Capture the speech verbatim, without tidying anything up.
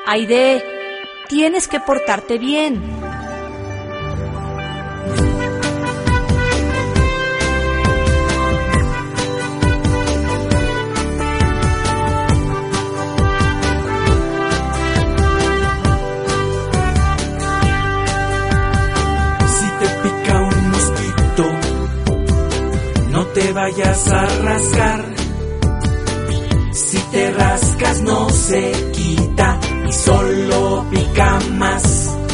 Aide, tienes que portarte bien. Si te pica un mosquito, no te vayas a rascar. Si te rascas no se quita y solo pica más.